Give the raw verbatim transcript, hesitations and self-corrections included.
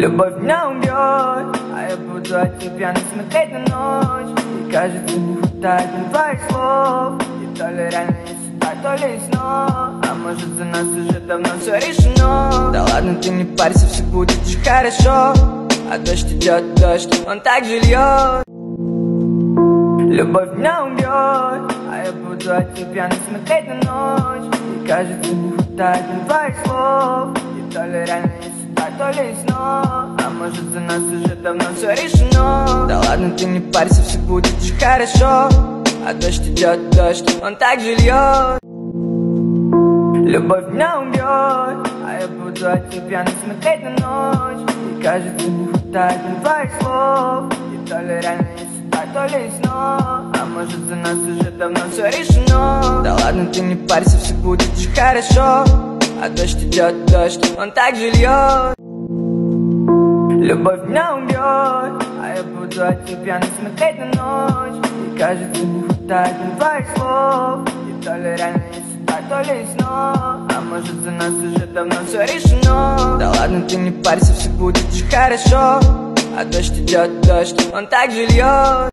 Любовь меня убьет, а я буду от тебя смотреть на ночь. И кажется, не хватает мне твоих слов. И то ли реально есть сюда, то ли сно. А может, за нас уже давно все решено. Да ладно, ты не парься, все будет же хорошо. А дождь идет, дождь, он так же льет. Любовь меня убьет, а я буду от тебя смотреть на ночь. И кажется, не хватает мне твоих слов. И то ли реально есть сюда, то ли сно. А может, за нас уже давно все решено. Да ладно, ты не парься, все будет же хорошо. А дождь идет, дождь, он так же льет. Любовь меня убьет, а я буду от тебя смотреть на ночь. И кажется, не хватает мне твоих слов. И то ли реально есть сюда, то ли сно. А может, за нас уже давно все решено. Да ладно, ты не парься, все будет же хорошо. А дождь идет, дождь, он так же льет. Любовь меня убьет, а я буду от тебя смотреть на ночь. И кажется, не хватает мне твоих слов. И то ли реально есть сюда, то ли сно. А может, за нас уже давно все решено. Да ладно, ты не парься, все будет же хорошо. А дождь идет, дождь, он так же льет.